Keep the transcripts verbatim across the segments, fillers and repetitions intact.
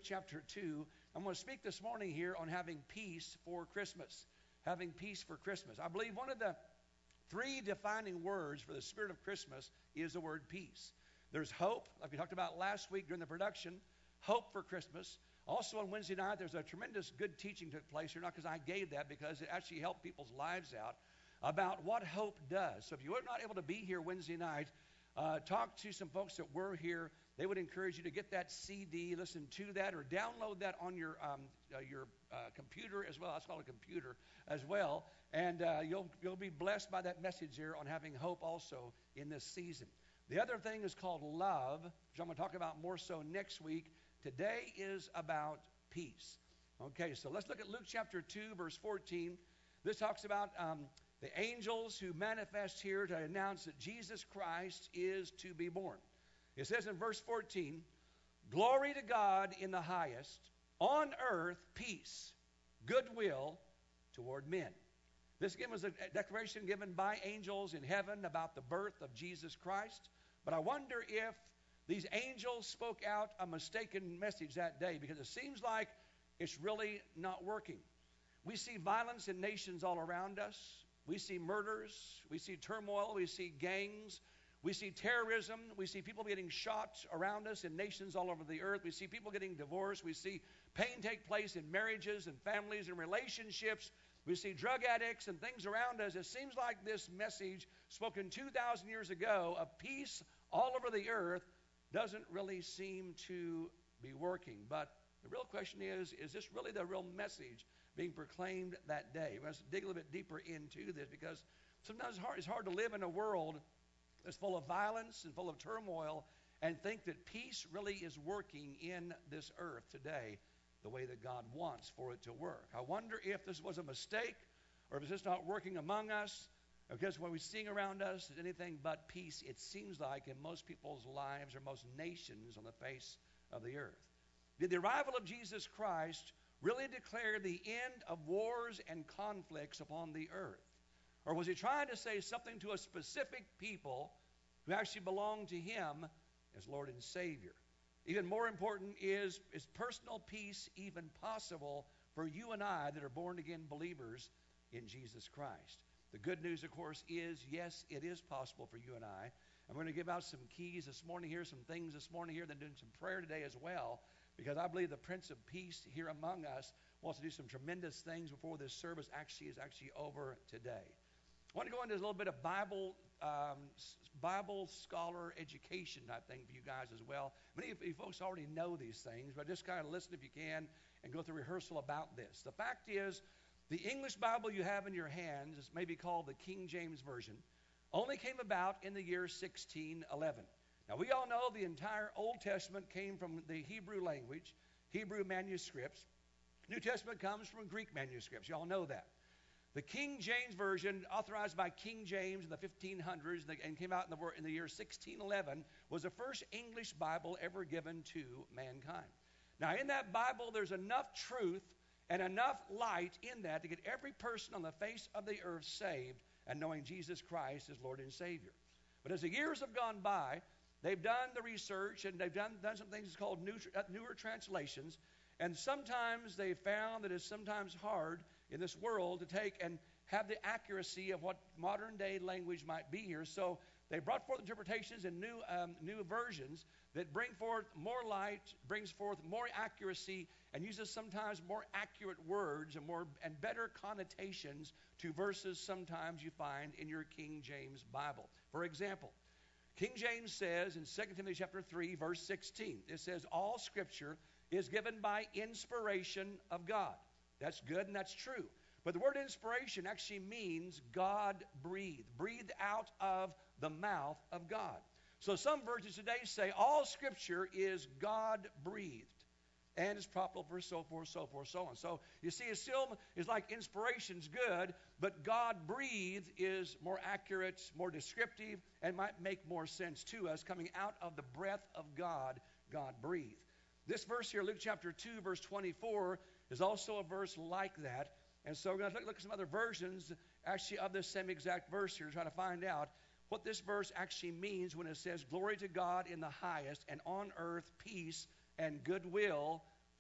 chapter two. I'm going to speak this morning here on having peace for Christmas. Having peace for Christmas. I believe one of the three defining words for the spirit of Christmas is the word peace. There's hope, like we talked about last week during the production, hope for Christmas. Also on Wednesday night, there's a tremendous good teaching took place here, not because I gave that, because it actually helped people's lives out, about what hope does. So if you were not able to be here Wednesday night, uh, talk to some folks that were here. They would encourage you to get that C D, listen to that, or download that on your um, uh, your uh, computer as well. That's called a computer as well. And uh, you'll, you'll be blessed by that message here on having hope also in this season. The other thing is called love, which I'm going to talk about more so next week. Today is about peace. Okay, so let's look at Luke chapter two, verse fourteen. This talks about um, the angels who manifest here to announce that Jesus Christ is to be born. It says in verse fourteen, "Glory to God in the highest, on earth peace, goodwill toward men." This again was a declaration given by angels in heaven about the birth of Jesus Christ. But I wonder if these angels spoke out a mistaken message that day, because it seems like it's really not working. We see violence in nations all around us. We see murders. We see turmoil. We see gangs. We see terrorism. We see people getting shot around us in nations all over the earth. We see people getting divorced. We see pain take place in marriages and families and relationships. We see drug addicts and things around us. It seems like this message spoken two thousand years ago of peace all over the earth doesn't really seem to be working. But the real question is, is this really the real message being proclaimed that day? We must dig a little bit deeper into this, because sometimes it's hard, it's hard to live in a world that's full of violence and full of turmoil and think that peace really is working in this earth today the way that God wants for it to work. I wonder if this was a mistake, or if it's just not working among us, because what we're seeing around us is anything but peace, it seems like, in most people's lives or most nations on the face of the earth. Did the arrival of Jesus Christ really declare the end of wars and conflicts upon the earth? Or was he trying to say something to a specific people who actually belong to him as Lord and Savior? Even more important is, is personal peace even possible for you and I that are born-again believers in Jesus Christ? The good news, of course, is, yes, it is possible for you and I. I'm going to give out some keys this morning here, some things this morning here, then doing some prayer today as well, because I believe the Prince of Peace here among us wants to do some tremendous things before this service actually is actually over today. I want to go into a little bit of Bible um, Bible scholar education type thing for you guys as well. Many of you folks already know these things, but just kind of listen if you can and go through rehearsal about this. The fact is, the English Bible you have in your hands is maybe called the King James Version, only came about in the year sixteen eleven. Now, we all know the entire Old Testament came from the Hebrew language, Hebrew manuscripts. New Testament comes from Greek manuscripts. You all know that. The King James Version, authorized by King James in the fifteen hundreds and came out in the, in the year sixteen eleven, was the first English Bible ever given to mankind. Now, in that Bible, there's enough truth and enough light in that to get every person on the face of the earth saved and knowing Jesus Christ as Lord and Savior. But as the years have gone by, they've done the research and they've done, done some things called new, uh, newer translations. And sometimes they found that it's sometimes hard in this world to take and have the accuracy of what modern day language might be here. So they brought forth interpretations and new um, new versions that bring forth more light, brings forth more accuracy, and uses sometimes more accurate words and more and better connotations to verses sometimes you find in your King James Bible. For example, King James says in Second Timothy chapter three, verse sixteen, it says, "All Scripture is given by inspiration of God." That's good and that's true. But the word inspiration actually means God breathed, breathed out of the mouth of God. So some versions today say all Scripture is God breathed and is profitable for so forth, so forth, so on. So you see, it still is like inspiration's good, but God breathed is more accurate, more descriptive, and might make more sense to us coming out of the breath of God, God breathed. This verse here, Luke chapter two, verse twenty-four, is also a verse like that. And so we're going to look, look at some other versions actually of this same exact verse here to try to find out what this verse actually means when it says, "Glory to God in the highest, and on earth peace and goodwill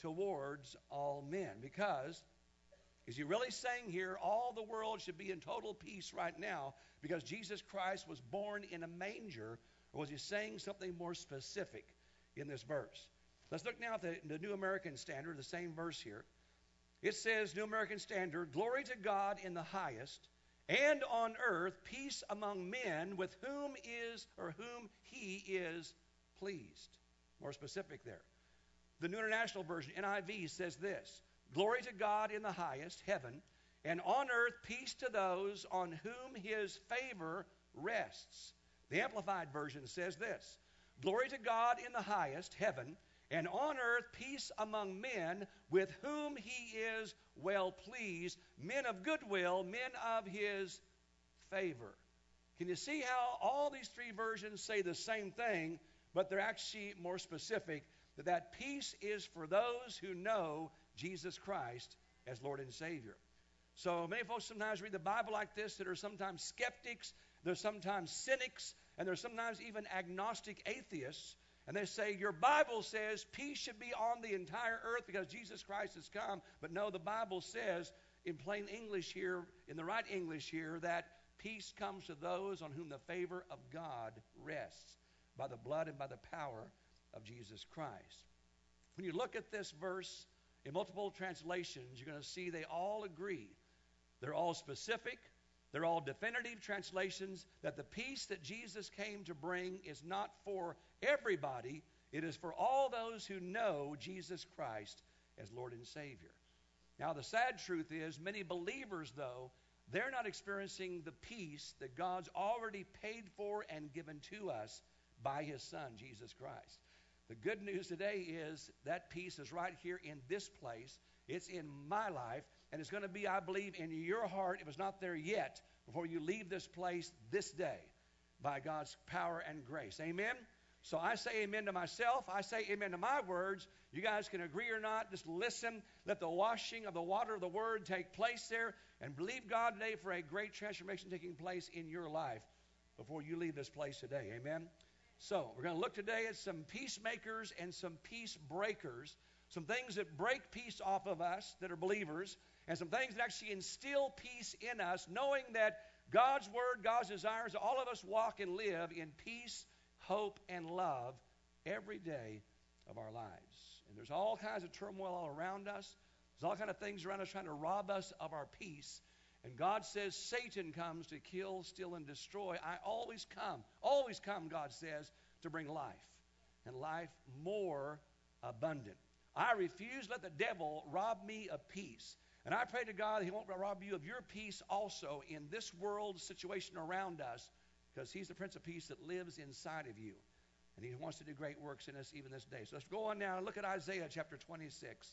towards all men. Because, is he really saying here all the world should be in total peace right now because Jesus Christ was born in a manger? Or was he saying something more specific in this verse? Let's look now at the, the New American Standard, the same verse here. It says, New American Standard, glory to God in the highest, and on earth peace among men with whom is or whom he is pleased. More specific there. The New International Version, N I V, says this, glory to God in the highest, heaven, and on earth peace to those on whom his favor rests. The Amplified Version says this, glory to God in the highest, heaven, and on earth peace among men with whom he is well pleased, men of goodwill, men of his favor. Can you see how all these three versions say the same thing, but they're actually more specific, that that peace is for those who know Jesus Christ as Lord and Savior. So many folks sometimes read the Bible like this that are sometimes skeptics, they're sometimes cynics, and they're sometimes even agnostic atheists. And they say, your Bible says peace should be on the entire earth because Jesus Christ has come. But no, the Bible says in plain English here, in the right English here, that peace comes to those on whom the favor of God rests by the blood and by the power of Jesus Christ. When you look at this verse in multiple translations, you're going to see they all agree. They're all specific. They're all definitive translations that the peace that Jesus came to bring is not for everybody. It is for all those who know Jesus Christ as Lord and Savior. Now, the sad truth is many believers, though, they're not experiencing the peace that God's already paid for and given to us by his Son, Jesus Christ. The good news today is that peace is right here in this place. It's in my life, and it's going to be, I believe, in your heart, if it's not there yet, before you leave this place this day by God's power and grace. Amen? So I say amen to myself. I say amen to my words. You guys can agree or not. Just listen. Let the washing of the water of the Word take place there, and believe God today for a great transformation taking place in your life before you leave this place today. Amen? So we're going to look today at some peacemakers and some peace breakers, some things that break peace off of us that are believers, and some things that actually instill peace in us, knowing that God's Word, God's desires, all of us walk and live in peace, hope, and love every day of our lives. And there's all kinds of turmoil all around us. There's all kinds of things around us trying to rob us of our peace. And God says Satan comes to kill, steal, and destroy. I always come, always come, God says, to bring life, and life more abundant. I refuse to let the devil rob me of peace. And I pray to God that he won't rob you of your peace also in this world situation around us, because he's the Prince of Peace that lives inside of you. And he wants to do great works in us even this day. So let's go on now and look at Isaiah chapter twenty-six.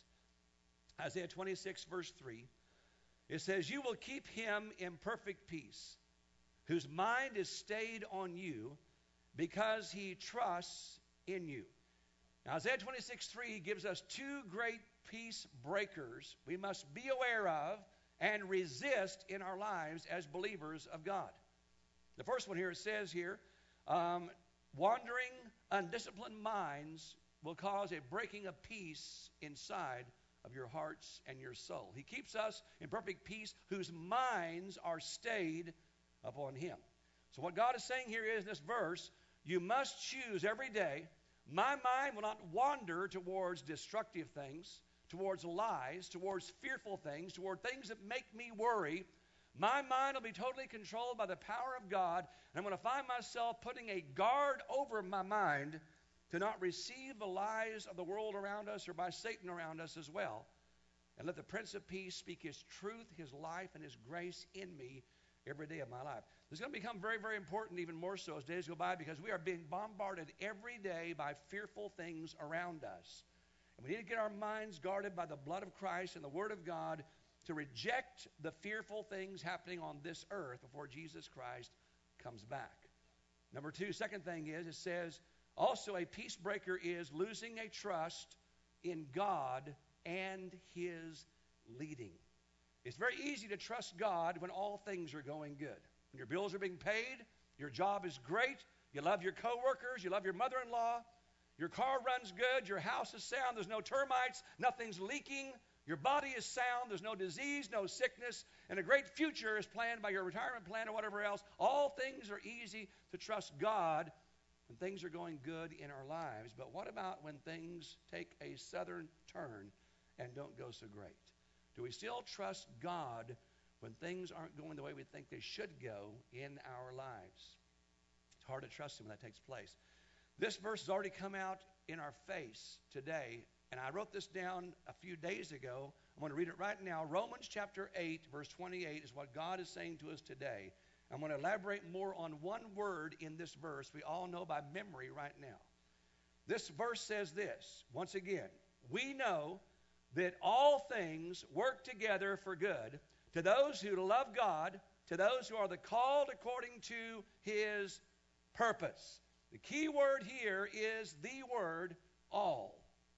Isaiah twenty-six, verse three. It says, you will keep him in perfect peace, whose mind is stayed on you, because he trusts in you. Now, Isaiah twenty-six, three gives us two great peace breakers we must be aware of and resist in our lives as believers of God. The first one here, it says here, um, wandering, undisciplined minds will cause a breaking of peace inside of your hearts and your soul. He keeps us in perfect peace whose minds are stayed upon him. So what God is saying here is in this verse, you must choose every day, my mind will not wander towards destructive things, towards lies, towards fearful things, toward things that make me worry. My mind will be totally controlled by the power of God, and I'm going to find myself putting a guard over my mind to not receive the lies of the world around us or by Satan around us as well. And let the Prince of Peace speak his truth, his life, and his grace in me every day of my life. This is going to become very, very important, even more so as days go by, because we are being bombarded every day by fearful things around us. And we need to get our minds guarded by the blood of Christ and the Word of God to reject the fearful things happening on this earth before Jesus Christ comes back. Number two, second thing is, it says, also a peace breaker is losing a trust in God and his leading. It's very easy to trust God when all things are going good. When your bills are being paid, your job is great, you love your coworkers, you love your mother-in-law, Your car runs good. Your house is sound. There's no termites. Nothing's leaking. Your body is sound. There's no disease, no sickness. And a great future is planned by your retirement plan or whatever else. All things are easy to trust God when things are going good in our lives. But what about when things take a southern turn and don't go so great? Do we still trust God when things aren't going the way we think they should go in our lives? It's hard to trust Him when that takes place. This verse has already come out in our face today, and I wrote this down a few days ago. I'm going to read it right now. Romans chapter eight, verse twenty-eight is what God is saying to us today. I'm going to elaborate more on one word in this verse we all know by memory right now. This verse says this, once again, we know that all things work together for good to those who love God, to those who are the called according to His purpose. The key word here is the word all.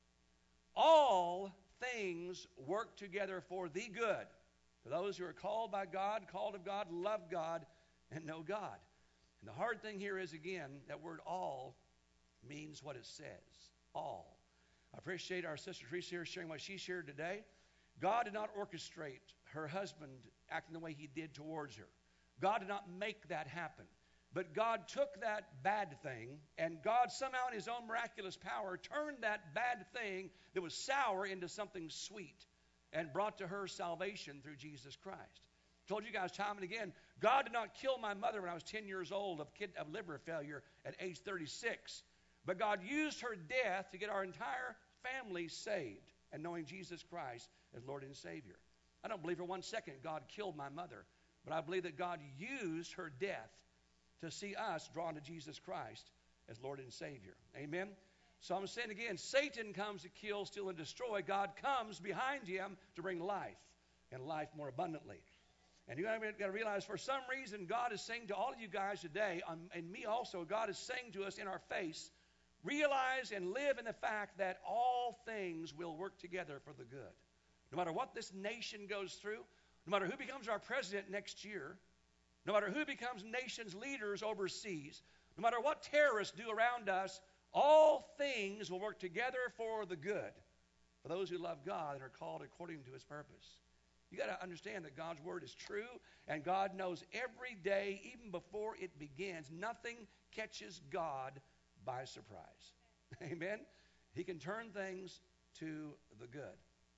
All things work together for the good for those who are called by God, called of God, love God, and know God. And the hard thing here is, again, that word all means what it says. All. I appreciate our sister Teresa here sharing what she shared today. God did not orchestrate her husband acting the way he did towards her. God did not make that happen. But God took that bad thing, and God somehow in His own miraculous power turned that bad thing that was sour into something sweet and brought to her salvation through Jesus Christ. I told you guys time and again, God did not kill my mother when I was ten years old of, kid, of liver failure at age thirty-six. But God used her death to get our entire family saved and knowing Jesus Christ as Lord and Savior. I don't believe for one second God killed my mother, but I believe that God used her death to see us drawn to Jesus Christ as Lord and Savior. Amen? So I'm saying again, Satan comes to kill, steal, and destroy. God comes behind him to bring life, and life more abundantly. And you've got to realize, for some reason, God is saying to all of you guys today, um, and me also, God is saying to us in our face, realize and live in the fact that all things will work together for the good. No matter what this nation goes through, no matter who becomes our president next year, no matter who becomes nations' leaders overseas, no matter what terrorists do around us, all things will work together for the good for those who love God and are called according to His purpose. You got to understand that God's word is true, and God knows every day, even before it begins, nothing catches God by surprise. Amen? He can turn things to the good.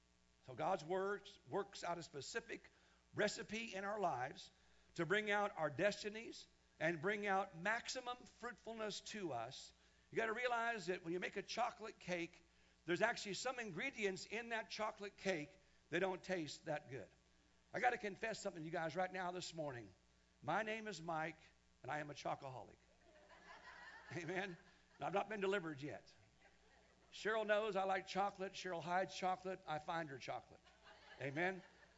So God's word works out a specific recipe in our lives to bring out our destinies and bring out maximum fruitfulness to us. You got to realize that when you make a chocolate cake, there's actually some ingredients in that chocolate cake that don't taste that good. I got to confess something to you guys right now this morning. My name is Mike, and I am a chocoholic. Amen? And I've not been delivered yet. Cheryl knows I like chocolate. Cheryl hides chocolate. I find her chocolate. Amen?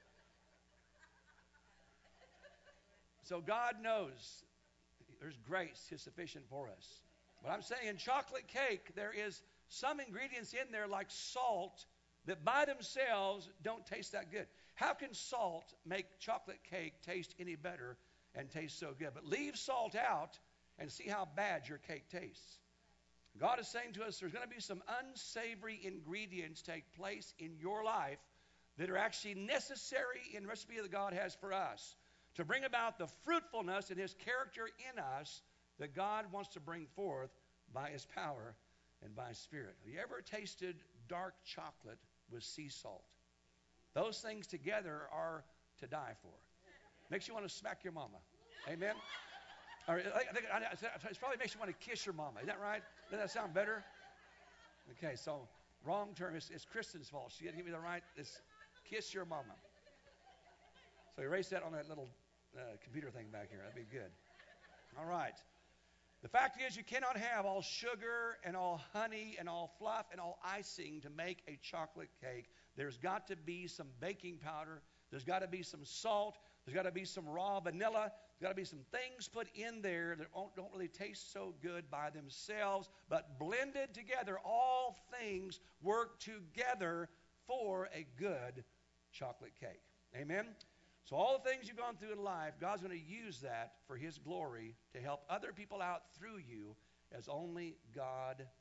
So God knows there's grace is sufficient for us. But I'm saying in chocolate cake, there is some ingredients in there like salt that by themselves don't taste that good. How can salt make chocolate cake taste any better and taste so good? But leave salt out and see how bad your cake tastes. God is saying to us there's going to be some unsavory ingredients take place in your life that are actually necessary in the recipe that God has for us to bring about the fruitfulness in His character in us that God wants to bring forth by His power and by His Spirit. Have you ever tasted dark chocolate with sea salt? Those things together are to die for. Makes you want to smack your mama. Amen? Or I think it probably makes you want to kiss your mama. Isn't that right? Doesn't that sound better? Okay, so wrong term. It's, it's Kristen's fault. She didn't give me the right. It's kiss your mama. So erase that on that little uh, computer thing back here. That'd be good. All right. The fact is, you cannot have all sugar and all honey and all fluff and all icing to make a chocolate cake. There's got to be some baking powder. There's got to be some salt. There's got to be some raw vanilla. There's got to be some things put in there that don't, don't really taste so good by themselves, but blended together, all things work together for a good chocolate cake. Amen? So all the things you've gone through in life, God's going to use that for His glory to help other people out through you as only God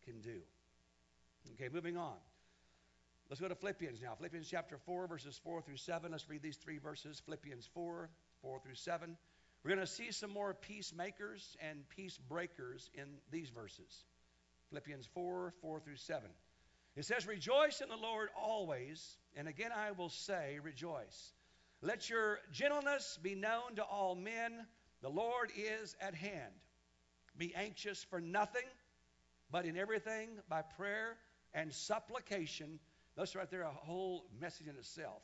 can do. Okay, moving on. Let's go to Philippians now. Philippians chapter four, verses four through seven. Let's read these three verses. Philippians four, four through seven. We're going to see some more peacemakers and peace breakers in these verses. Philippians four, four through seven. It says, rejoice in the Lord always, and again I will say, rejoice. Let your gentleness be known to all men. The Lord is at hand. Be anxious for nothing, but in everything by prayer and supplication. That's right there, a whole message in itself.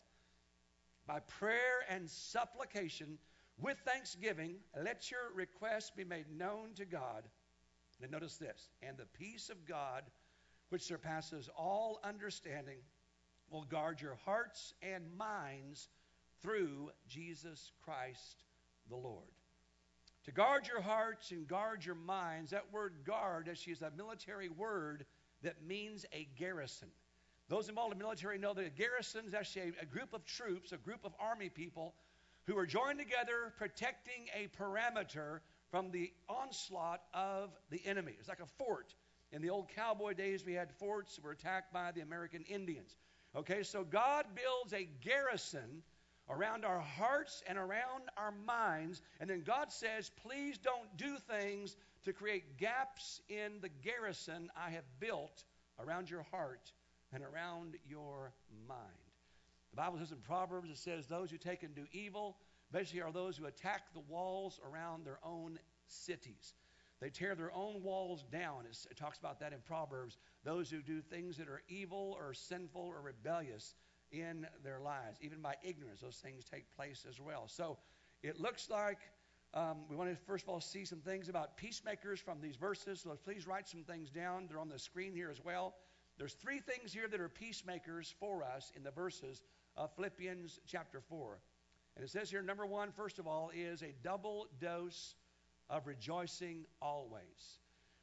By prayer and supplication, with thanksgiving, let your requests be made known to God. And notice this, and the peace of God, which surpasses all understanding, will guard your hearts and minds through Jesus Christ the Lord. To guard your hearts and guard your minds, that word guard actually is a military word that means a garrison. Those involved in the military know that a garrison is actually a, a group of troops, a group of army people who are joined together protecting a perimeter from the onslaught of the enemy. It's like a fort. In the old cowboy days, we had forts that were attacked by the American Indians. Okay, so God builds a garrison around our hearts and around our minds, and then God says, please don't do things to create gaps in the garrison I have built around your heart and around your mind. The Bible says in Proverbs, it says those who take and do evil basically are those who attack the walls around their own cities. They tear their own walls down. It's, it talks about that in Proverbs. Those who do things that are evil or sinful or rebellious in their lives. Even by ignorance, those things take place as well. So it looks like um, we want to first of all see some things about peacemakers from these verses. So please write some things down. They're on the screen here as well. There's three things here that are peacemakers for us in the verses of Philippians chapter four. And it says here, number one, first of all, is a double dose of rejoicing always.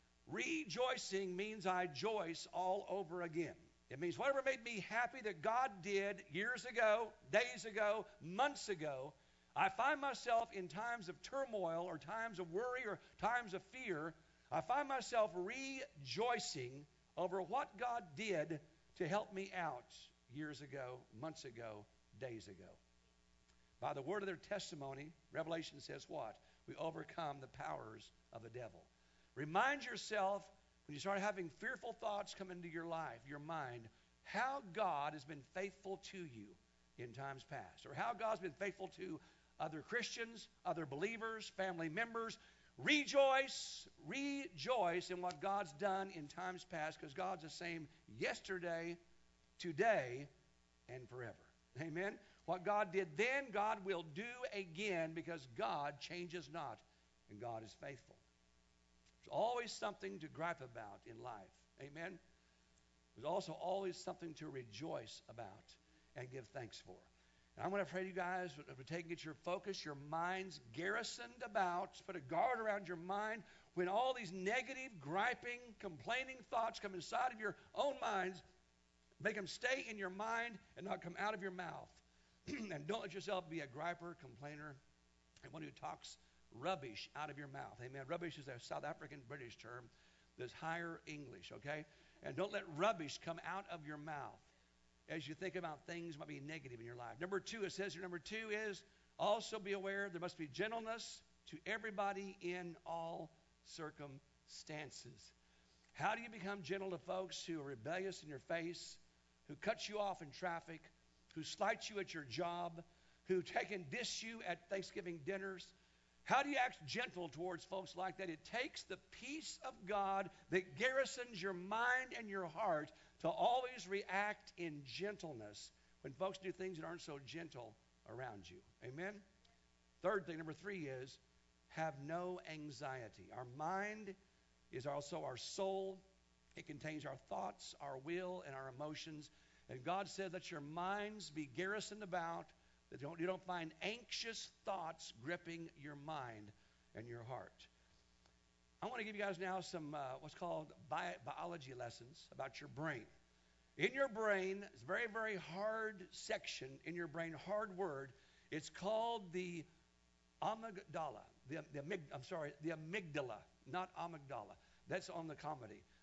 Rejoicing means I joyce all over again. It means whatever made me happy that God did years ago, days ago, months ago, I find myself in times of turmoil or times of worry or times of fear, I find myself rejoicing over what God did to help me out years ago, months ago, days ago. By the word of their testimony, Revelation says what? We overcome the powers of the devil. Remind yourself when you start having fearful thoughts come into your life, your mind, how God has been faithful to you in times past, or how God's been faithful to other Christians, other believers, family members. Rejoice, rejoice in what God's done in times past, because God's the same yesterday, today, and forever. Amen? What God did then, God will do again, because God changes not, and God is faithful. There's always something to gripe about in life. Amen? There's also always something to rejoice about and give thanks for. And I'm going to pray to you guys for taking get your focus, your minds garrisoned about, put a guard around your mind when all these negative, griping, complaining thoughts come inside of your own minds. Make them stay in your mind and not come out of your mouth. And don't let yourself be a griper, complainer, and one who talks rubbish out of your mouth. Amen. Rubbish is a South African British term. There's higher English, okay? And don't let rubbish come out of your mouth as you think about things that might be negative in your life. Number two, it says here, number two is also be aware there must be gentleness to everybody in all circumstances. How do you become gentle to folks who are rebellious in your face, who cut you off in traffic, who slight you at your job, who take and diss you at Thanksgiving dinners? How do you act gentle towards folks like that? It takes the peace of God that garrisons your mind and your heart to always react in gentleness when folks do things that aren't so gentle around you. Amen? Third thing, number three, is have no anxiety. Our mind is also our soul. It contains our thoughts, our will, and our emotions. And God said, let your minds be garrisoned about, that don't, you don't find anxious thoughts gripping your mind and your heart. I want to give you guys now some uh, what's called bi- biology lessons about your brain. In your brain, it's a very, very hard section in your brain, hard word. It's called the amygdala. The, the amyg- I'm sorry, the amygdala, not amygdala. That's on the comedy.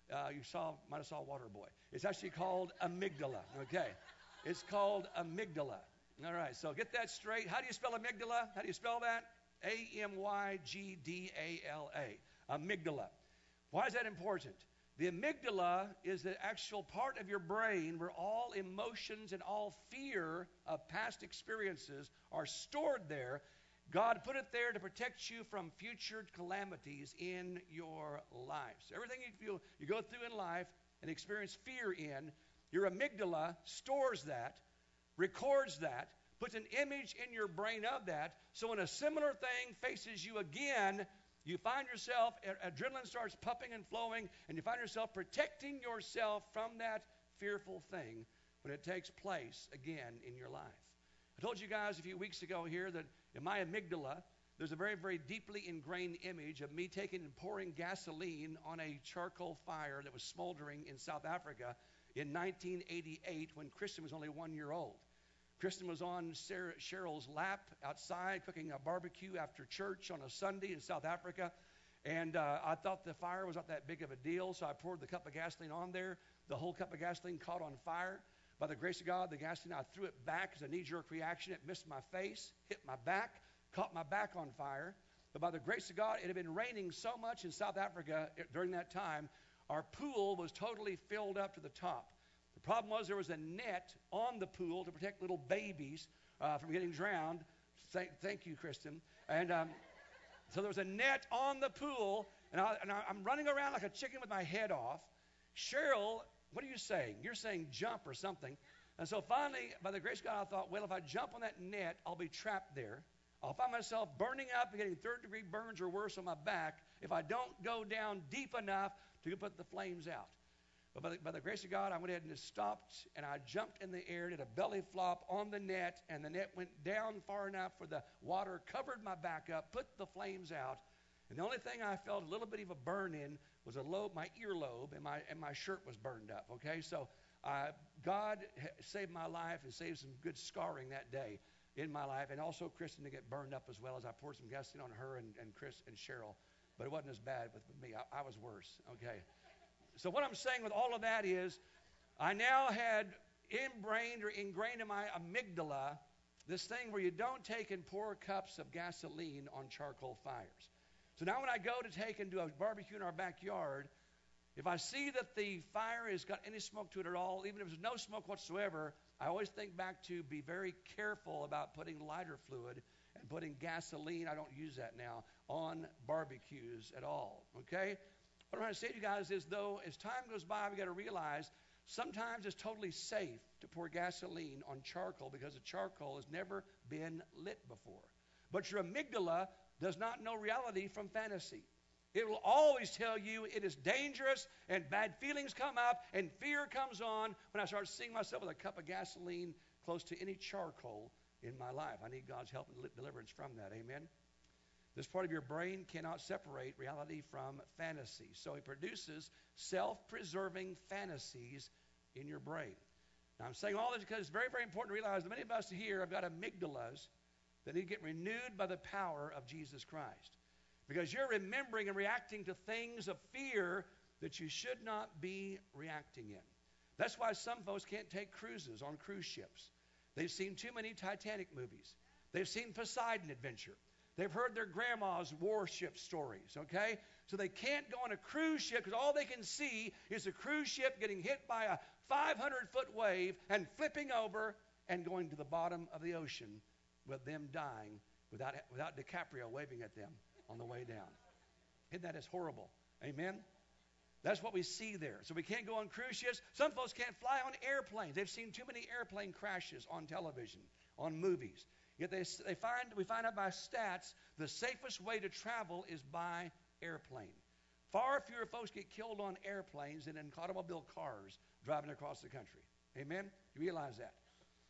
Uh, you saw, might have saw Waterboy. It's actually called amygdala, okay? It's called amygdala. All right, so get that straight. How do you spell amygdala? How do you spell that? A M Y G D A L A. Amygdala. Why is that important? The amygdala is the actual part of your brain where all emotions and all fear of past experiences are stored there. God put it there to protect you from future calamities in your life. So everything you feel, you go through in life and experience fear in, your amygdala stores that, records that, puts an image in your brain of that. So when a similar thing faces you again, you find yourself, adrenaline starts pumping and flowing, and you find yourself protecting yourself from that fearful thing when it takes place again in your life. I told you guys a few weeks ago here that in my amygdala, there's a very, very deeply ingrained image of me taking and pouring gasoline on a charcoal fire that was smoldering in South Africa in nineteen eighty-eight when Kristen was only one year old. Kristen was on Sarah, Cheryl's lap outside cooking a barbecue after church on a Sunday in South Africa. And uh, I thought the fire was not that big of a deal, so I poured the cup of gasoline on there. The whole cup of gasoline caught on fire. By the grace of God, the gasoline, I threw it back as a knee-jerk reaction. It missed my face, hit my back, caught my back on fire. But by the grace of God, it had been raining so much in South Africa during that time, our pool was totally filled up to the top. The problem was there was a net on the pool to protect little babies uh, from getting drowned. Thank, thank you, Kristen. And um, so there was a net on the pool, and, I, and I, I'm running around like a chicken with my head off. Cheryl, what are you saying? You're saying jump or something. And so finally, by the grace of God, I thought, well, if I jump on that net, I'll be trapped there. I'll find myself burning up and getting third-degree burns or worse on my back if I don't go down deep enough to put the flames out. But by the, by the grace of God, I went ahead and just stopped, and I jumped in the air, did a belly flop on the net, and the net went down far enough for the water covered my back up, put the flames out. And the only thing I felt a little bit of a burn in was a lobe, my earlobe, and my and my shirt was burned up. Okay, so uh, God saved my life and saved some good scarring that day in my life, and also Kristen to get burned up as well as I poured some gasoline on her and, and Chris and Cheryl. But it wasn't as bad with me. I, I was worse. Okay. So what I'm saying with all of that is, I now had ingrained or ingrained in my amygdala this thing where you don't take and pour cups of gasoline on charcoal fires. So now when I go to take and do a barbecue in our backyard, if I see that the fire has got any smoke to it at all, even if there's no smoke whatsoever, I always think back to be very careful about putting lighter fluid and putting gasoline, I don't use that now, on barbecues at all, okay? What I'm trying to say to you guys is, though, as time goes by, we got to realize sometimes it's totally safe to pour gasoline on charcoal because the charcoal has never been lit before. But your amygdala does not know reality from fantasy. It will always tell you it is dangerous, and bad feelings come up, and fear comes on when I start seeing myself with a cup of gasoline close to any charcoal in my life. I need God's help and deliverance from that. Amen? This part of your brain cannot separate reality from fantasy. So it produces self-preserving fantasies in your brain. Now, I'm saying all this because it's very, very important to realize that many of us here have got amygdalas that need to get renewed by the power of Jesus Christ. Because you're remembering and reacting to things of fear that you should not be reacting in. That's why some folks can't take cruises on cruise ships. They've seen too many Titanic movies. They've seen Poseidon Adventure. They've heard their grandma's warship stories, okay? So they can't go on a cruise ship because all they can see is a cruise ship getting hit by a five hundred foot wave and flipping over and going to the bottom of the ocean with them dying without, without DiCaprio waving at them on the way down. Isn't that as horrible? Amen? That's what we see there. So we can't go on cruise ships. Some folks can't fly on airplanes. They've seen too many airplane crashes on television, on movies. Yet they, they find, we find out by stats the safest way to travel is by airplane. Far fewer folks get killed on airplanes than in automobile cars driving across the country. Amen? You realize that?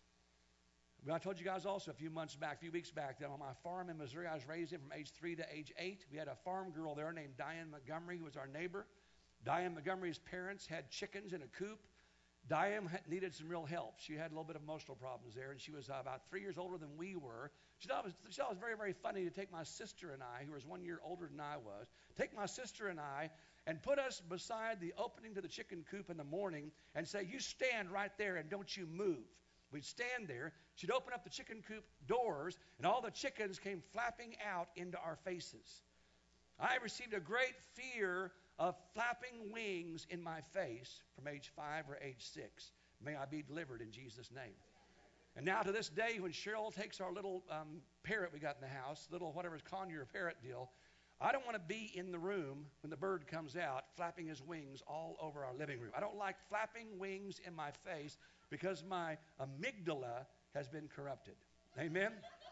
Well, I told you guys also a few months back, a few weeks back, that on my farm in Missouri I was raised in from age three to age eight. We had a farm girl there named Diane Montgomery, who was our neighbor. Diane Montgomery's parents had chickens in a coop. Diane needed some real help. She had a little bit of emotional problems there, and she was uh, about three years older than we were. She thought, it was, she thought it was very, very funny to take my sister and I, who was one year older than I was, take my sister and I and put us beside the opening to the chicken coop in the morning and say, you stand right there and don't you move. We'd stand there. She'd open up the chicken coop doors, and all the chickens came flapping out into our faces. I received a great fear of flapping wings in my face from age five or age six. May I be delivered in Jesus' name. And now to this day, when Cheryl takes our little um, parrot we got in the house, little whatever's conure parrot deal, I don't want to be in the room when the bird comes out flapping his wings all over our living room. I don't like flapping wings in my face because my amygdala has been corrupted. Amen?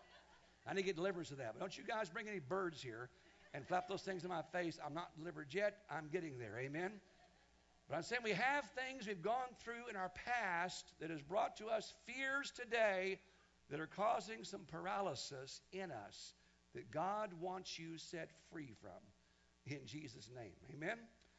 I need to get deliverance of that. But don't you guys bring any birds here and flap those things in my face. I'm not delivered yet. I'm getting there. Amen? But I'm saying we have things we've gone through in our past that has brought to us fears today that are causing some paralysis in us that God wants you set free from in Jesus' name. Amen?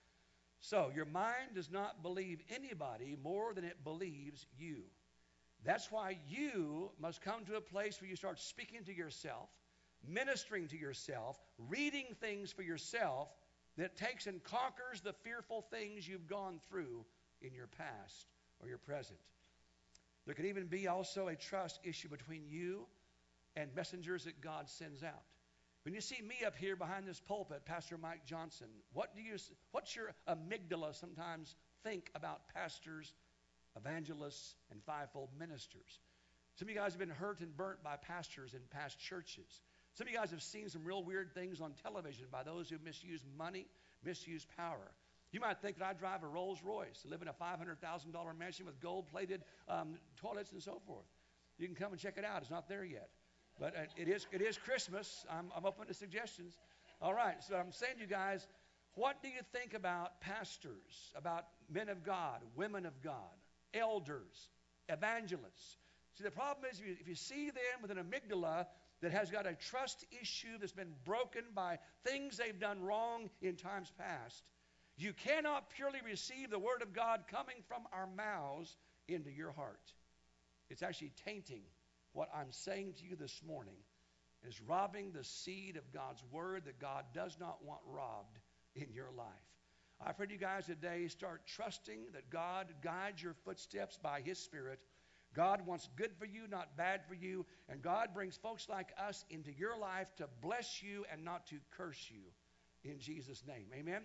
So your mind does not believe anybody more than it believes you. That's why you must come to a place where you start speaking to yourself, ministering to yourself, reading things for yourself that takes and conquers the fearful things you've gone through in your past or your present. There can even be also a trust issue between you and messengers that God sends out. When you see me up here behind this pulpit, Pastor Mike Johnson, what do you, what's your amygdala sometimes think about pastors, evangelists, and fivefold ministers? Some of you guys have been hurt and burnt by pastors in past churches. Some of you guys have seen some real weird things on television by those who misuse money, misuse power. You might think that I drive a Rolls Royce, live in a five hundred thousand dollars mansion with gold-plated um, toilets and so forth. You can come and check it out. It's not there yet. But uh, it is it is Christmas. I'm, I'm open to suggestions. All right, so I'm saying to you guys, what do you think about pastors, about men of God, women of God, elders, evangelists? See, the problem is if you, if you see them with an amygdala that has got a trust issue that's been broken by things they've done wrong in times past, you cannot purely receive the Word of God coming from our mouths into your heart. It's actually tainting what I'm saying to you this morning, is robbing the seed of God's Word that God does not want robbed in your life. I pray you guys today start trusting that God guides your footsteps by His Spirit. God wants good for you, not bad for you. And God brings folks like us into your life to bless you and not to curse you in Jesus' name. Amen?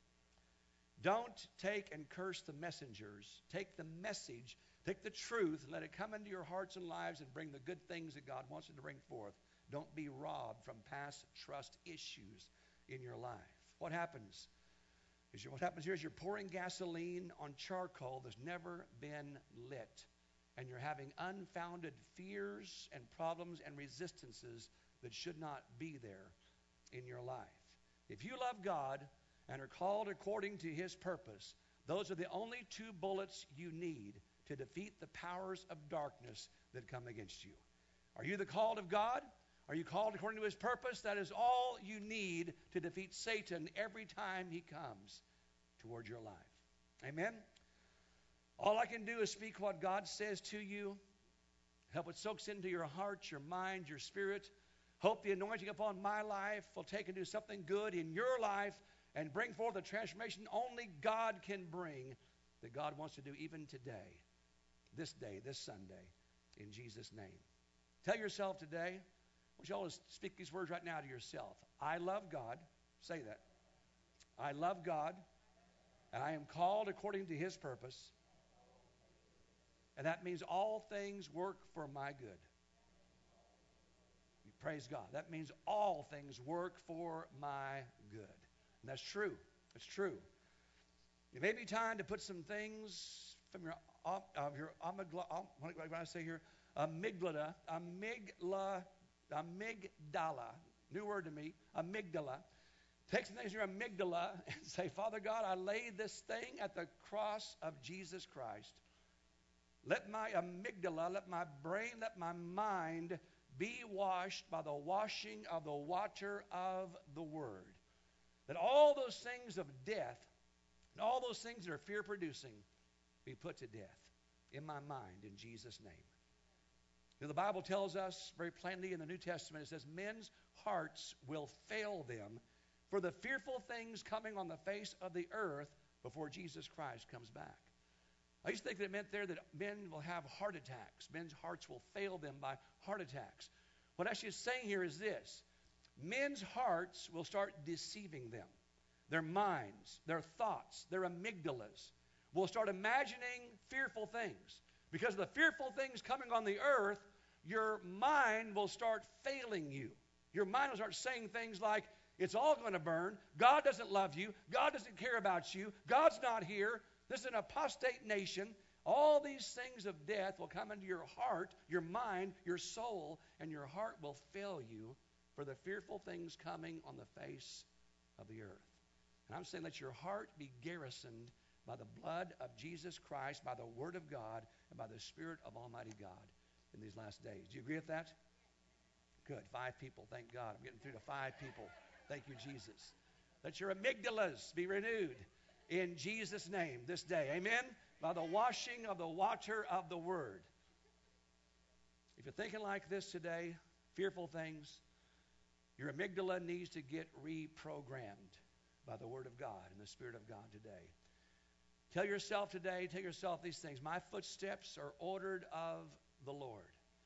Don't take and curse the messengers. Take the message, take the truth, and let it come into your hearts and lives and bring the good things that God wants it to bring forth. Don't be robbed from past trust issues in your life. What happens? Is what happens here is you're pouring gasoline on charcoal that's never been lit. And you're having unfounded fears and problems and resistances that should not be there in your life. If you love God and are called according to His purpose, those are the only two bullets you need to defeat the powers of darkness that come against you. Are you the called of God? Are you called according to His purpose? That is all you need to defeat Satan every time he comes toward your life. Amen? All I can do is speak what God says to you. Help it soaks into your heart, your mind, your spirit. Hope the anointing upon my life will take and do something good in your life and bring forth a transformation only God can bring, that God wants to do even today, this day, this Sunday, in Jesus' name. Tell yourself today, I want you all to speak these words right now to yourself. I love God. Say that. I love God, and I am called according to His purpose. And that means all things work for my good. Praise God. That means all things work for my good. And that's true. It's true. It may be time to put some things from your, uh, your amygdala, uh, what do I say here? Amygdala, amygdala, amygdala, new word to me, amygdala. Take some things in your amygdala and say, Father God, I lay this thing at the cross of Jesus Christ. Let my amygdala, let my brain, let my mind be washed by the washing of the water of the Word. That all those things of death and all those things that are fear-producing be put to death in my mind in Jesus' name. You know, the Bible tells us very plainly in the New Testament, it says, men's hearts will fail them for the fearful things coming on the face of the earth before Jesus Christ comes back. I used to think that it meant there that men will have heart attacks. Men's hearts will fail them by heart attacks. What actually is saying here is this. Men's hearts will start deceiving them. Their minds, their thoughts, their amygdalas will start imagining fearful things. Because of the fearful things coming on the earth, your mind will start failing you. Your mind will start saying things like, it's all going to burn. God doesn't love you. God doesn't care about you. God's not here. This is an apostate nation. All these things of death will come into your heart, your mind, your soul, and your heart will fail you for the fearful things coming on the face of the earth. And I'm saying let your heart be garrisoned by the blood of Jesus Christ, by the Word of God, and by the Spirit of Almighty God in these last days. Do you agree with that? Good. Five people. Thank God. I'm getting through to five people. Thank you, Jesus. Let your amygdalas be renewed in Jesus' name this day. Amen? By the washing of the water of the Word. If you're thinking like this today, fearful things, your amygdala needs to get reprogrammed by the Word of God and the Spirit of God today. Tell yourself today, tell yourself these things. My footsteps are ordered of the Lord.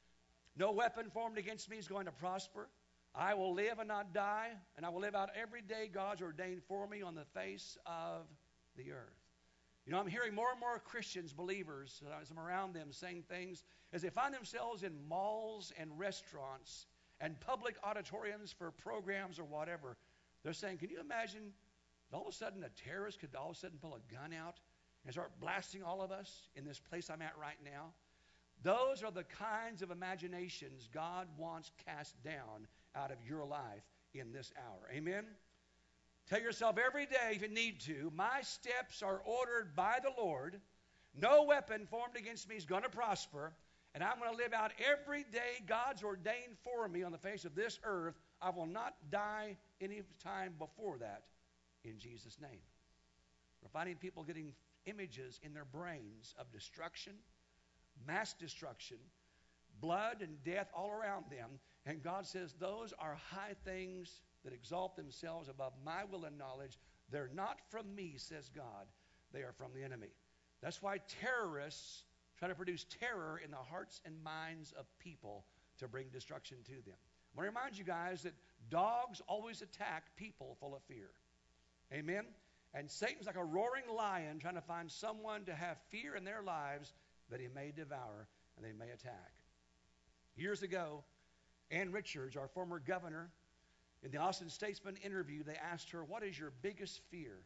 No weapon formed against me is going to prosper. I will live and not die, and I will live out every day God's ordained for me on the face of the earth. You know, I'm hearing more and more Christians, believers, as I'm around them, saying things as they find themselves in malls and restaurants and public auditoriums for programs or whatever. They're saying, can you imagine all of a sudden a terrorist could all of a sudden pull a gun out and start blasting all of us in this place I'm at right now? Those are the kinds of imaginations God wants cast down out of your life in this hour. Amen? Tell yourself every day if you need to, my steps are ordered by the Lord. No weapon formed against me is going to prosper. And I'm going to live out every day God's ordained for me on the face of this earth. I will not die any time before that in Jesus' name. We're finding people getting images in their brains of destruction, mass destruction, blood and death all around them. And God says those are high things that exalt themselves above my will and knowledge. They're not from me, says God. They are from the enemy. That's why terrorists try to produce terror in the hearts and minds of people to bring destruction to them. I want to remind you guys that dogs always attack people full of fear. Amen? And Satan's like a roaring lion trying to find someone to have fear in their lives that he may devour and they may attack. Years ago, Ann Richards, our former governor, in the Austin Statesman interview, they asked her, what is your biggest fear?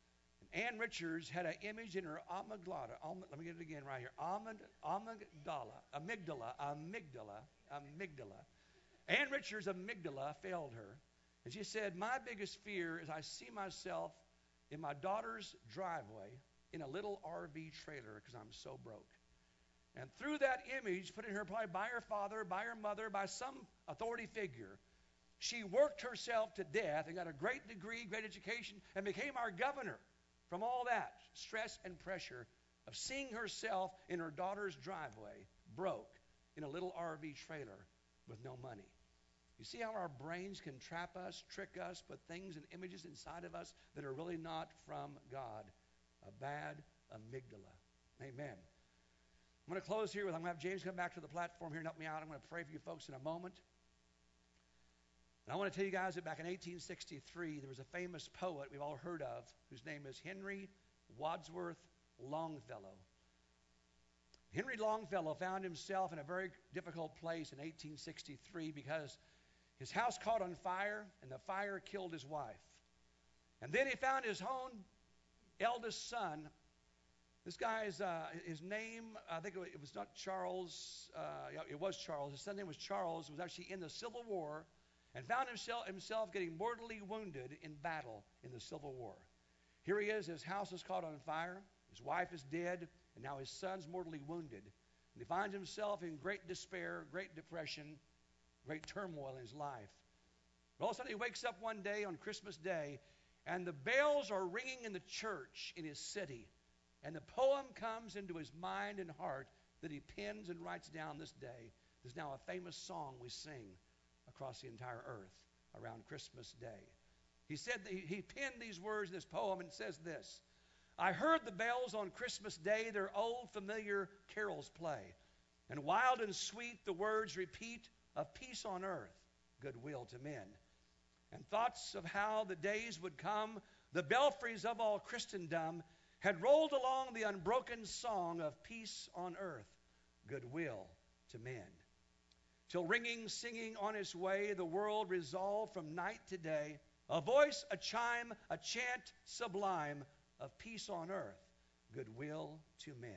And Ann Richards had an image in her amygdala. Am, let me get it again right here. Amygdala, amygdala, amygdala, amygdala, amygdala. Ann Richards' amygdala failed her. And she said, my biggest fear is I see myself in my daughter's driveway in a little R V trailer because I'm so broke. And through that image, put in her probably by her father, by her mother, by some authority figure, she worked herself to death and got a great degree, great education, and became our governor from all that stress and pressure of seeing herself in her daughter's driveway, broke, in a little R V trailer with no money. You see how our brains can trap us, trick us, put things and images inside of us that are really not from God. A bad amygdala. Amen. I'm going to close here with, I'm going to have James come back to the platform here and help me out. I'm going to pray for you folks in a moment. And I want to tell you guys that back in eighteen sixty-three, there was a famous poet we've all heard of whose name is Henry Wadsworth Longfellow. Henry Longfellow found himself in a very difficult place in eighteen sixty-three because his house caught on fire and the fire killed his wife. And then he found his own eldest son. This guy's, uh, his name, I think it was not Charles, uh, it was Charles. His son's name was Charles. He was actually in the Civil War and found himself, himself getting mortally wounded in battle in the Civil War. Here he is, his house is caught on fire, his wife is dead, and now his son's mortally wounded. And he finds himself in great despair, great depression, great turmoil in his life. But all of a sudden he wakes up one day on Christmas Day, and the bells are ringing in the church in his city. And the poem comes into his mind and heart that he pens and writes down this day. There's now a famous song we sing across the entire earth around Christmas Day. He said that he, he penned these words in this poem, and it says this: I heard the bells on Christmas Day their old familiar carols play, and wild and sweet the words repeat of peace on earth, goodwill to men. And thoughts of how the days would come, the belfries of all Christendom had rolled along the unbroken song of peace on earth, goodwill to men. Till ringing, singing on its way, the world resolved from night to day, a voice, a chime, a chant sublime of peace on earth, goodwill to men.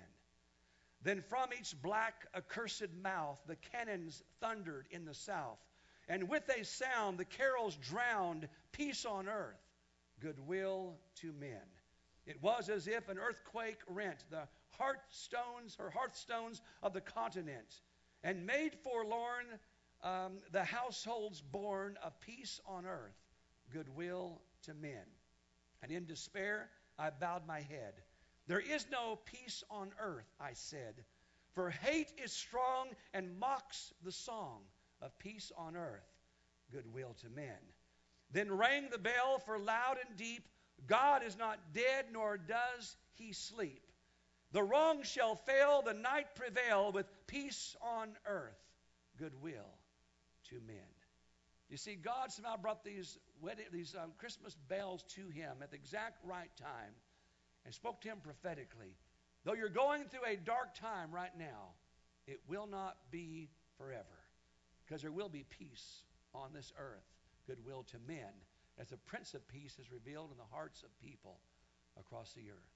Then from each black, accursed mouth, the cannons thundered in the south, and with a sound the carols drowned, peace on earth, goodwill to men. It was as if an earthquake rent the hearthstones or hearthstones of the continent, and made forlorn um, the households born of peace on earth, goodwill to men. And in despair I bowed my head. There is no peace on earth, I said, for hate is strong and mocks the song of peace on earth, goodwill to men. Then rang the bell for loud and deep, God is not dead, nor does he sleep. The wrong shall fail, the night prevail, with peace on earth, goodwill to men. You see, God somehow brought these wedding, these um, Christmas bells to him at the exact right time and spoke to him prophetically. Though you're going through a dark time right now, it will not be forever, because there will be peace on this earth, goodwill to men, as the Prince of Peace is revealed in the hearts of people across the earth.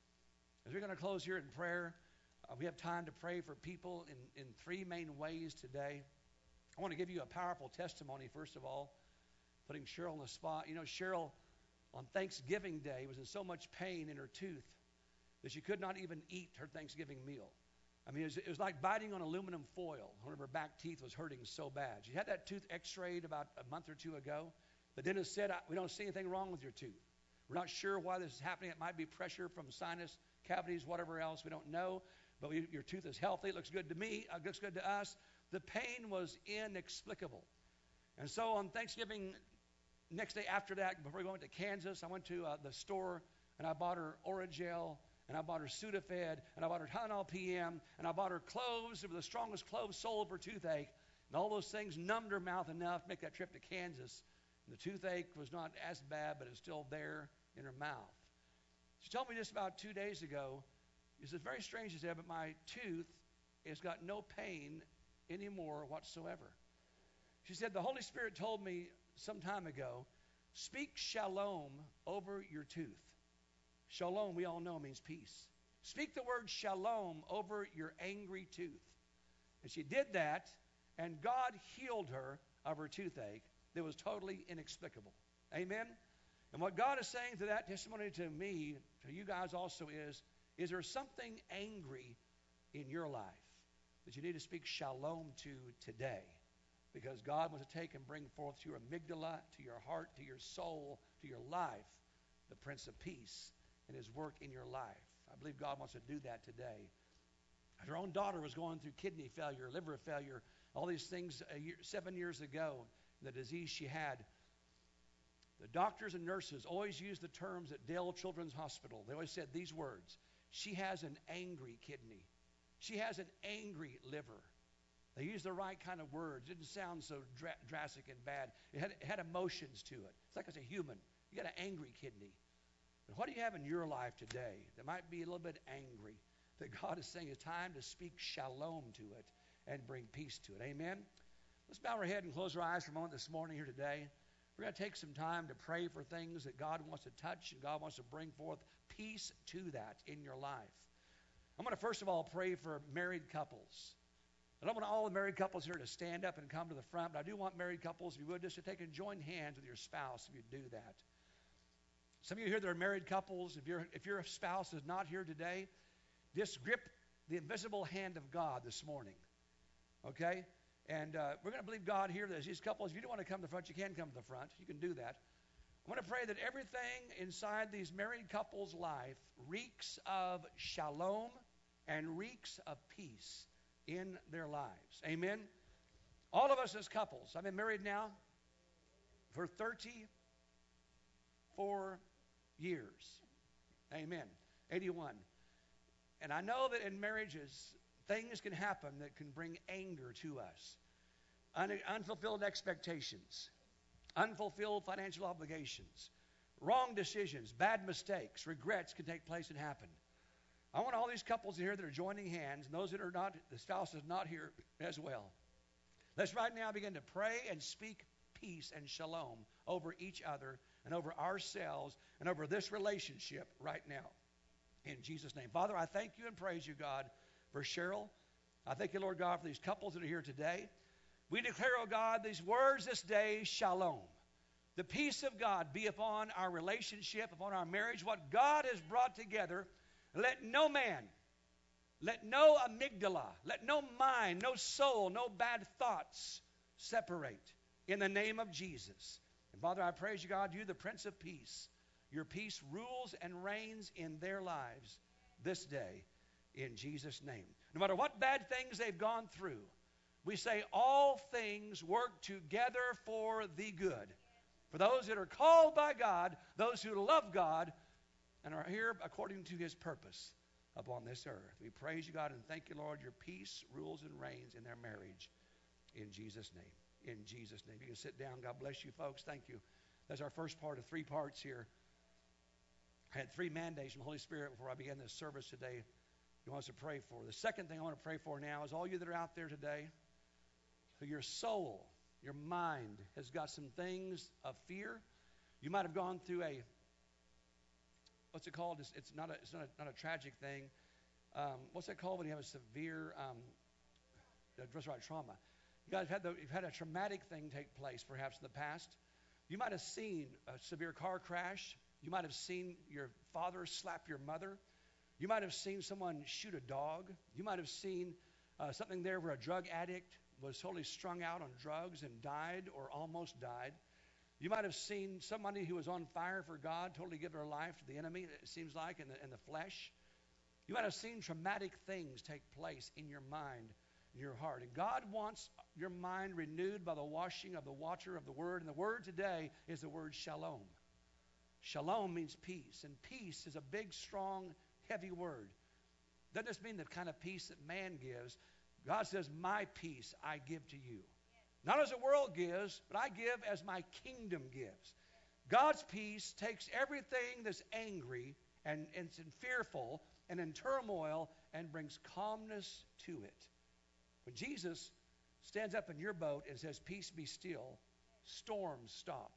As we're going to close here in prayer, uh, we have time to pray for people in, in three main ways today. I want to give you a powerful testimony, first of all, putting Cheryl on the spot. You know, Cheryl, on Thanksgiving Day, was in so much pain in her tooth that she could not even eat her Thanksgiving meal. I mean, it was, it was like biting on aluminum foil. One of her back teeth was hurting so bad. She had that tooth x-rayed about a month or two ago. The dentist said, we don't see anything wrong with your tooth. We're not sure why this is happening. It might be pressure from sinus cavities, whatever else. We don't know. But we, your tooth is healthy. It looks good to me. It looks good to us. The pain was inexplicable. And so on Thanksgiving, next day after that, before we went to Kansas, I went to uh, the store, and I bought her Orajel, and I bought her Sudafed, and I bought her Tylenol P M, and I bought her cloves. They were the strongest cloves sold for toothache. And all those things numbed her mouth enough to make that trip to Kansas. And the toothache was not as bad, but it was still there in her mouth. She told me just about two days ago, it's very strange, she said, but my tooth has got no pain anymore whatsoever. She said, the Holy Spirit told me some time ago, speak shalom over your tooth. Shalom, we all know, means peace. Speak the word shalom over your angry tooth. And she did that, and God healed her of her toothache that was totally inexplicable. Amen? And what God is saying through that testimony to me, to you guys also is, is there something angry in your life that you need to speak shalom to today? Because God wants to take and bring forth to your amygdala, to your heart, to your soul, to your life, the Prince of Peace and his work in your life. I believe God wants to do that today. Her own daughter was going through kidney failure, liver failure, all these things a year, seven years ago, the disease she had. The doctors and nurses always used the terms at Dale Children's Hospital. They always said these words: she has an angry kidney. She has an angry liver. They used the right kind of words. It didn't sound so dra- drastic and bad. It had, it had emotions to it. It's like it's a human. You got an angry kidney. But what do you have in your life today that might be a little bit angry, that God is saying it's time to speak shalom to it and bring peace to it? Amen? Let's bow our head and close our eyes for a moment this morning here today. We're going to take some time to pray for things that God wants to touch and God wants to bring forth peace to that in your life. I'm going to first of all pray for married couples. I don't want all the married couples here to stand up and come to the front, but I do want married couples, if you would, just to take and join hands with your spouse if you do that. Some of you here that are married couples, if, you're, if your spouse is not here today, just grip the invisible hand of God this morning, okay? And uh, we're going to believe God here that as these couples, if you don't want to come to the front, you can come to the front. You can do that. I want to pray that everything inside these married couples' life reeks of shalom and reeks of peace in their lives. Amen? All of us as couples. I've been married now for thirty eighty-four years. Amen. eighty-one. And I know that in marriages, things can happen that can bring anger to us. Un- unfulfilled expectations, unfulfilled financial obligations, wrong decisions, bad mistakes, regrets can take place and happen. I want all these couples in here that are joining hands, and those that are not, the spouse is not here as well. Let's right now begin to pray and speak peace and shalom over each other and over ourselves and over this relationship right now. In Jesus' name. Father, I thank you and praise you, God, for Cheryl. I thank you, Lord God, for these couples that are here today. We declare, oh God, these words this day, shalom. The peace of God be upon our relationship, upon our marriage, what God has brought together. Let no man, let no amygdala, let no mind, no soul, no bad thoughts separate in the name of Jesus. And Father, I praise you, God, you, the Prince of Peace. Your peace rules and reigns in their lives this day in Jesus' name. No matter what bad things they've gone through, we say all things work together for the good. For those that are called by God, those who love God, and are here according to his purpose upon this earth. We praise you, God, and thank you, Lord. Your peace rules and reigns in their marriage. In Jesus' name. In Jesus' name. You can sit down. God bless you, folks. Thank you. That's our first part of three parts here. I had three mandates from the Holy Spirit before I began this service today he wants to pray for. The second thing I want to pray for now is all you that are out there today, who your soul, your mind has got some things of fear. You might have gone through a What's it called? It's, it's not a it's not a, not a tragic thing. Um, what's that called when you have a severe um, that's right, trauma? You guys have had the, you've had a traumatic thing take place perhaps in the past. You might have seen a severe car crash. You might have seen your father slap your mother. You might have seen someone shoot a dog. You might have seen uh, something there where a drug addict was totally strung out on drugs and died or almost died. You might have seen somebody who was on fire for God totally give their life to the enemy, it seems like, in the, in the flesh. You might have seen traumatic things take place in your mind, in your heart. And God wants your mind renewed by the washing of the water of the Word. And the word today is the word shalom. Shalom means peace. And peace is a big, strong, heavy word. Doesn't just mean the kind of peace that man gives. God says, my peace I give to you. Not as the world gives, but I give as my kingdom gives. God's peace takes everything that's angry and, and, and fearful and in turmoil and brings calmness to it. When Jesus stands up in your boat and says, peace be still, storms stop,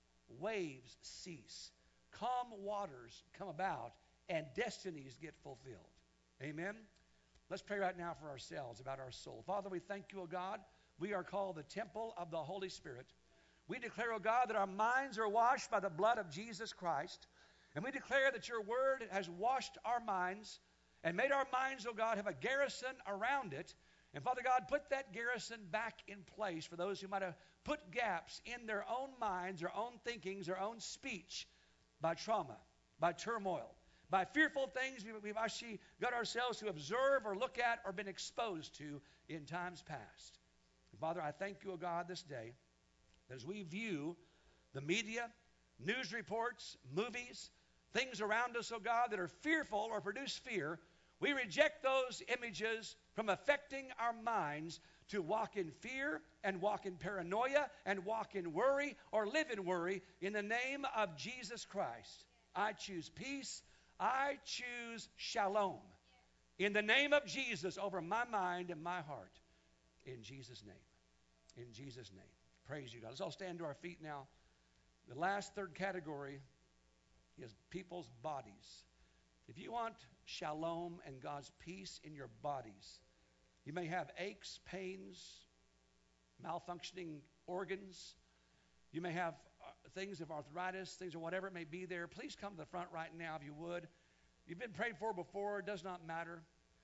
waves cease, calm waters come about, and destinies get fulfilled. Amen? Let's pray right now for ourselves about our soul. Father, we thank you, O God. We are called the temple of the Holy Spirit. We declare, O God, that our minds are washed by the blood of Jesus Christ. And we declare that your word has washed our minds and made our minds, O God, have a garrison around it. And Father God, put that garrison back in place for those who might have put gaps in their own minds, their own thinkings, their own speech by trauma, by turmoil, by fearful things we, we've actually got ourselves to observe or look at or been exposed to in times past. And Father, I thank you, O God, this day that as we view the media, news reports, movies, things around us, O God, that are fearful or produce fear, we reject those images from affecting our minds to walk in fear and walk in paranoia and walk in worry or live in worry in the name of Jesus Christ. I choose peace. I choose shalom in the name of Jesus over my mind and my heart. In Jesus' name. In Jesus' name. Praise you, God. Let's all stand to our feet now. The last third category is people's bodies. If you want shalom and God's peace in your bodies, you may have aches, pains, malfunctioning organs. You may have uh, things of arthritis, things or whatever it may be there. Please come to the front right now if you would. You've been prayed for before. It does not matter.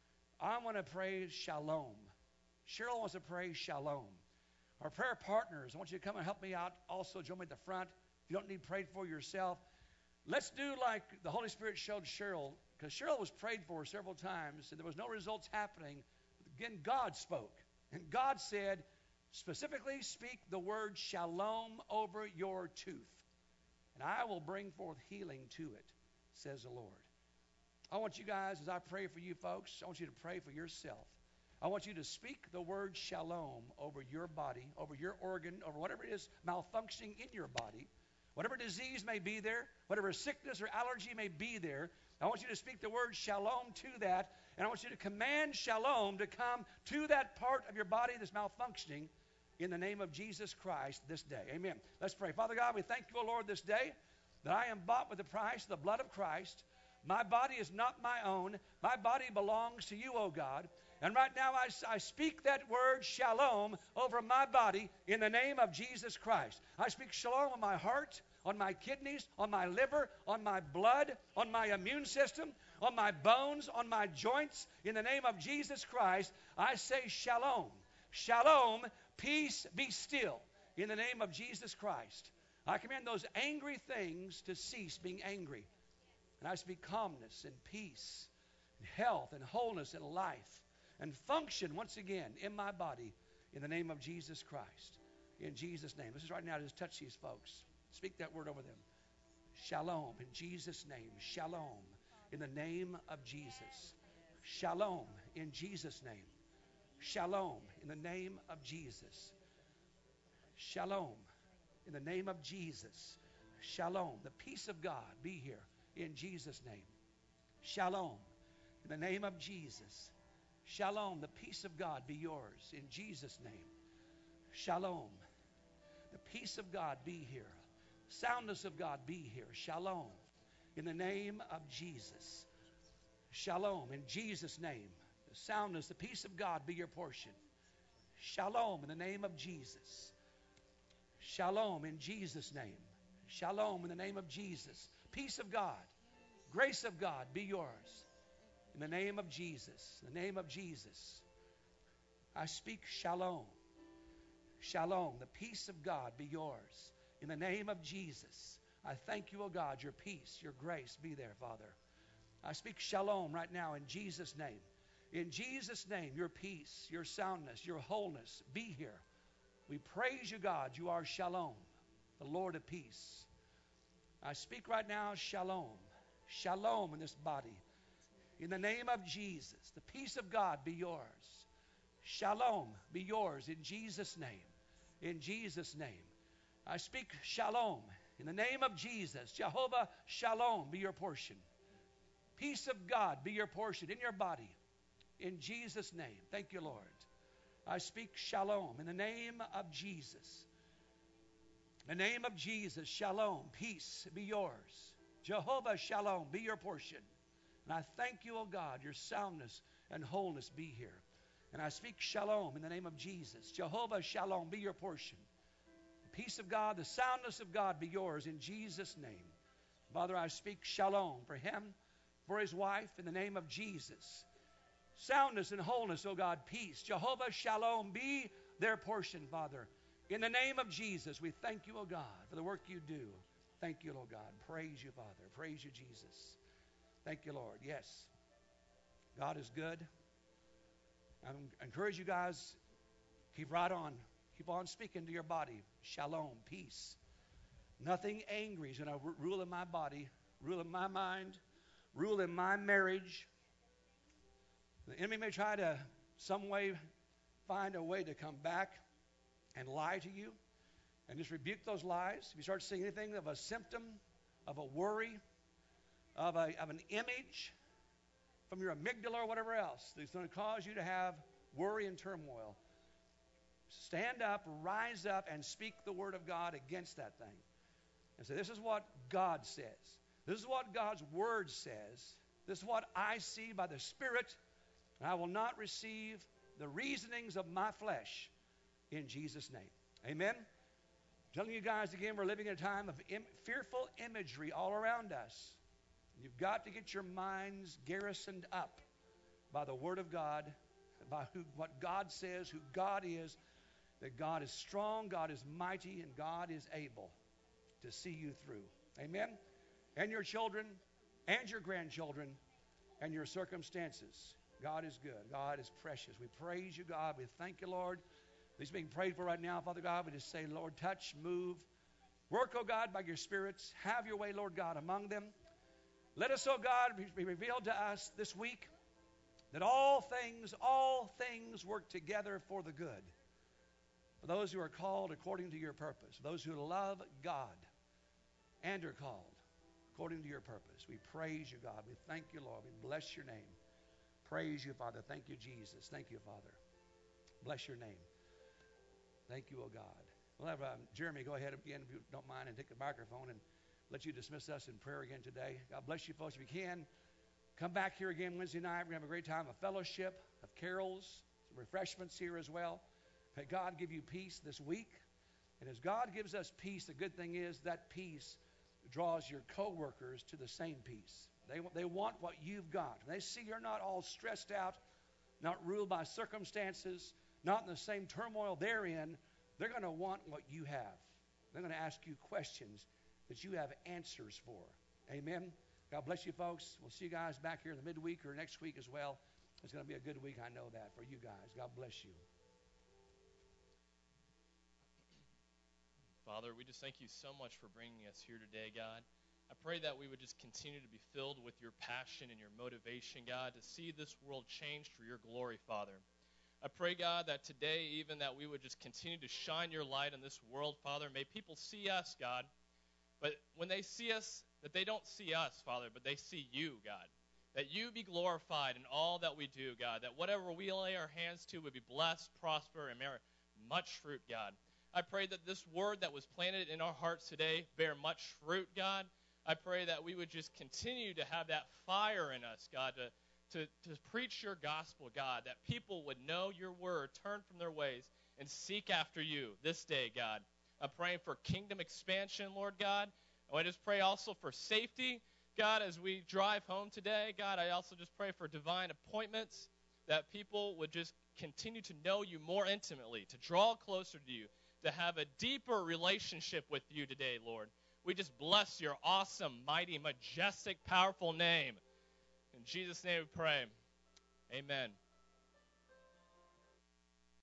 I want to pray shalom. Cheryl wants to pray shalom. Our prayer partners, I want you to come and help me out. Also, join me at the front. If you don't need prayed for yourself, let's do like the Holy Spirit showed Cheryl, because Cheryl was prayed for several times, and there was no results happening. Again, God spoke. And God said, specifically speak the word shalom over your tooth. and I will bring forth healing to it, says the Lord. I want you guys, as I pray for you folks, I want you to pray for yourself. I want you to speak the word shalom over your body, over your organ, over whatever it is malfunctioning in your body. Whatever disease may be there, whatever sickness or allergy may be there, I want you to speak the word shalom to that, and I want you to command shalom to come to that part of your body that's malfunctioning in the name of Jesus Christ this day. Amen. Let's pray. Father God, we thank you, O Lord, this day that I am bought with the price of the blood of Christ. My body is not my own. My body belongs to you, O God. And right now I, I speak that word shalom over my body in the name of Jesus Christ. I speak shalom on my heart, on my kidneys, on my liver, on my blood, on my immune system, on my bones, on my joints. In the name of Jesus Christ, I say shalom. Shalom, peace, be still. In the name of Jesus Christ, I command those angry things to cease being angry. And I speak calmness and peace, and health and wholeness and life, and function once again in my body in the name of Jesus Christ. In Jesus' name. This is right now, just touch these folks. Speak that word over them. Shalom in Jesus' name. Shalom in the name of Jesus. Shalom in Jesus' name. Shalom in the name of Jesus. Shalom in the name of Jesus. Shalom. The peace of God be here in Jesus' name. Shalom in the name of Jesus. Shalom, the peace of God be yours in Jesus' name. Shalom, the peace of God be here. Soundness of God be here. Shalom, in the name of Jesus. Shalom, in Jesus' name. The soundness, the peace of God be your portion. Shalom, in the name of Jesus. Shalom, in Jesus' name. Shalom, in the name of Jesus. Peace of God, grace of God be yours. In the name of Jesus, in the name of Jesus, I speak shalom. Shalom, the peace of God be yours. In the name of Jesus, I thank you, O God, your peace, your grace be there, Father. I speak shalom right now in Jesus' name. In Jesus' name, your peace, your soundness, your wholeness be here. We praise you, God. You are shalom, the Lord of peace. I speak right now shalom. Shalom in this body. In the name of Jesus, the peace of God be yours. Shalom be yours in Jesus' name. In Jesus' name. I speak shalom in the name of Jesus. Jehovah Shalom be your portion. Peace of God be your portion in your body. In Jesus' name. Thank you, Lord. I speak shalom in the name of Jesus. In the name of Jesus, shalom, peace be yours. Jehovah Shalom be your portion. And I thank you, O God, your soundness and wholeness be here. And I speak shalom in the name of Jesus. Jehovah Shalom be your portion. The peace of God, the soundness of God be yours in Jesus' name. Father, I speak shalom for him, for his wife, in the name of Jesus. Soundness and wholeness, O God, peace. Jehovah Shalom be their portion, Father. In the name of Jesus, we thank you, O God, for the work you do. Thank you, Lord God. Praise you, Father. Praise you, Jesus. Thank you, Lord. Yes, God is good. I encourage you guys, keep right on. Keep on speaking to your body. Shalom, peace. Nothing angry is going to rule in my body, rule in my mind, rule in my marriage. The enemy may try to some way find a way to come back and lie to you, and just rebuke those lies. If you start seeing anything of a symptom, of a worry, of, a, of an image from your amygdala or whatever else that's going to cause you to have worry and turmoil, stand up, rise up, and speak the word of God against that thing. And say, this is what God says. This is what God's word says. This is what I see by the Spirit, and I will not receive the reasonings of my flesh in Jesus' name. Amen? I'm telling you guys again, we're living in a time of im- fearful imagery all around us. You've got to get your minds garrisoned up by the Word of God, by who, what God says, who God is, that God is strong, God is mighty, and God is able to see you through. Amen? And your children, and your grandchildren, and your circumstances. God is good. God is precious. We praise you, God. We thank you, Lord. These being prayed for right now, Father God, we just say, Lord, touch, move, Work, O God, by your spirits. Have your way, Lord God, among them. Let us, O God, be revealed to us this week that all things, all things work together for the good. For those who are called according to your purpose, those who love God and are called according to your purpose. We praise you, God. We thank you, Lord. We bless your name. Praise you, Father. Thank you, Jesus. Thank you, Father. Bless your name. Thank you, O God. We'll have um, Jeremy go ahead again, if you don't mind, and take the microphone and let you dismiss us in prayer again today. God bless you, folks. If you can, come back here again Wednesday night. We're going to have a great time of fellowship, of carols, some refreshments here as well. May God give you peace this week. And as God gives us peace, the good thing is that peace draws your co-workers to the same peace. They, they want what you've got. When they see you're not all stressed out, not ruled by circumstances, not in the same turmoil they're in, they're going to want what you have. They're going to ask you questions that you have answers for. Amen. God bless you, folks. We'll see you guys back here in the midweek or next week as well. It's going to be a good week, I know that, for you guys. God bless you. Father, we just thank you so much for bringing us here today, God. I pray that we would just continue to be filled with your passion and your motivation, God, to see this world changed for your glory, Father. I pray, God, that today even that we would just continue to shine your light in this world, Father. May people see us, God, but when they see us, that they don't see us, Father, but they see you, God. That you be glorified in all that we do, God. That whatever we lay our hands to would be blessed, prosper, and bear much fruit, God. I pray that this word that was planted in our hearts today bear much fruit, God. I pray that we would just continue to have that fire in us, God, to, to, to preach your gospel, God, that people would know your word, turn from their ways, and seek after you this day, God. I'm praying for kingdom expansion, Lord God. I just pray also for safety, God, as we drive home today. God, I also just pray for divine appointments, that people would just continue to know you more intimately, to draw closer to you, to have a deeper relationship with you today, Lord. We just bless your awesome, mighty, majestic, powerful name. In Jesus' name we pray. Amen.